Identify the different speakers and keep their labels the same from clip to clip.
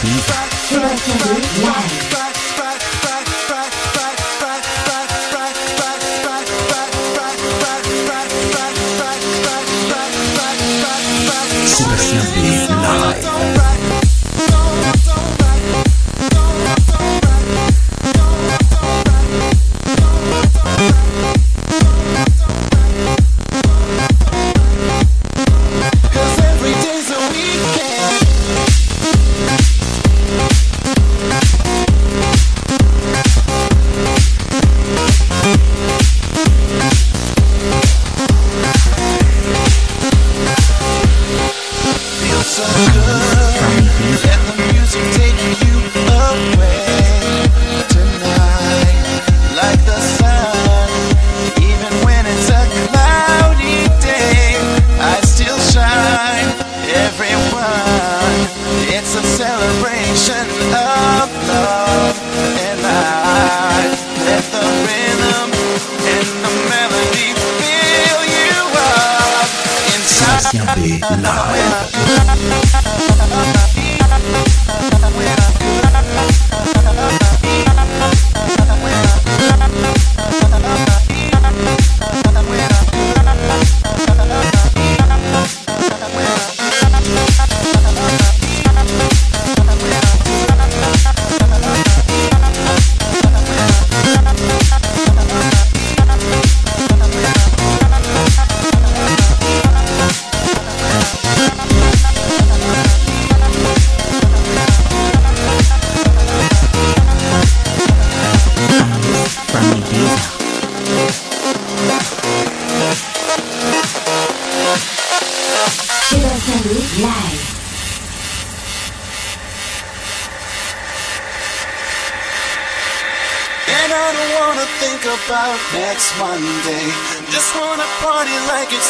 Speaker 1: Sébastien B live. Sébastien B live.
Speaker 2: And I don't wanna think about next Monday. Just wanna party like it's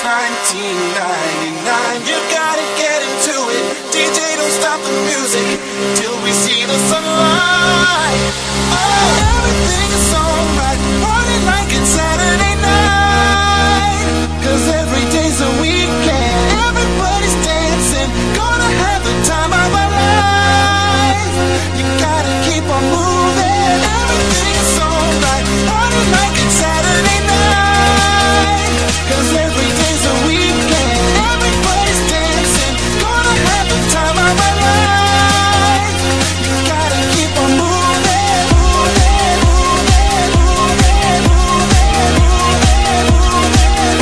Speaker 2: 1999. You gotta get into it. DJ, don't stop the music till we see the sunlight. Oh, everything is alright. Party like it's Saturday night. 'Cause every day's a weekend. Everybody's dancing. Gonna have the time of our lives. You gotta keep on moving. Everything is alright. Party like it's Saturday night. 'Cause every day's a weekend. Everybody's dancing. Gonna have the time of our lives. You gotta keep on moving, moving, moving, moving, moving, moving, moving,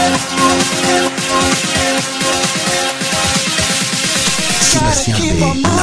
Speaker 1: Sébastien B